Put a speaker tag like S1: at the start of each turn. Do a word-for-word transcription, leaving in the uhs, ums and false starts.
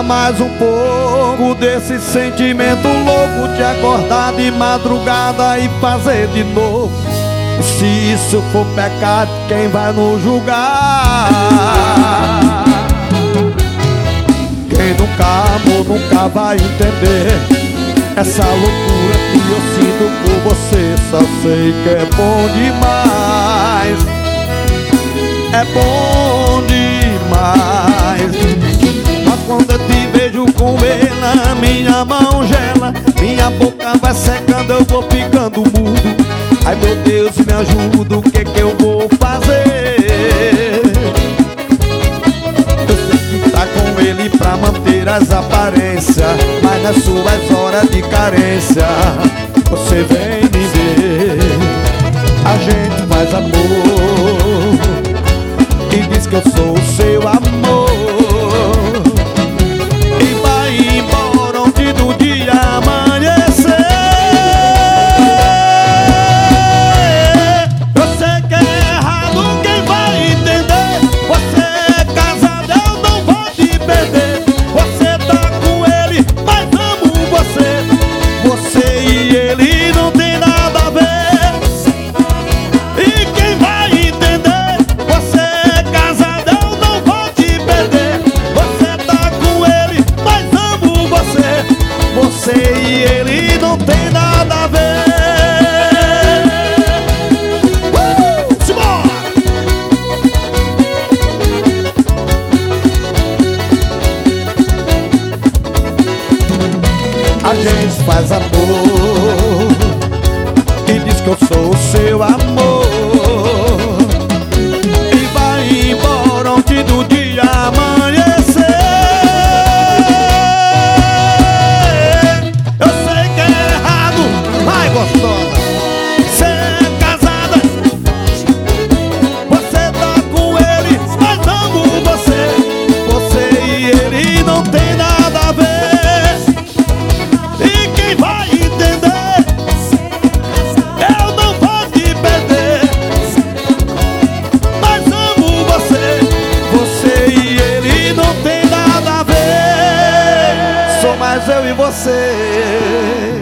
S1: mais um pouco desse sentimento louco de acordar de madrugada e fazer de novo. Se isso for pecado, quem vai nos julgar? Quem nunca amou nunca vai entender essa loucura que eu sinto por você. Só sei que é bom demais, é bom demais. Mas quando eu te vejo com ela, minha mão gela, minha boca vai secando, eu vou ficando mudo. Ai meu Deus, me ajuda, o que que eu vou fazer? Eu sei que tá com ele pra manter as aparências, mas nas suas horas de carência você vem me ver. A gente faz amor e diz que eu sou o seu amor, e vai embora onde do dia amanhecer. Eu sei que é errado, quem vai entender? Você é casado, eu não vou te perder. Você tá com ele, mas amo você. Você e ele não tem nada a ver. E quem vai entender? Você é casado, eu não vou te perder. Você tá com ele, mas amo você. Você e ele não tem nada a ver. Uh! Simbora! A gente faz amor e diz que eu sou o seu amor, e vai embora onde do dia amanhecer. Eu sei que é errado, ai gostosa, ser casada. Você tá com ele, mas amo você. Você e ele não tem nada a ver. E quem vai entender? Eu não vou te perder, mas amo você. Você e ele não tem nada a ver. Sou mais eu e você.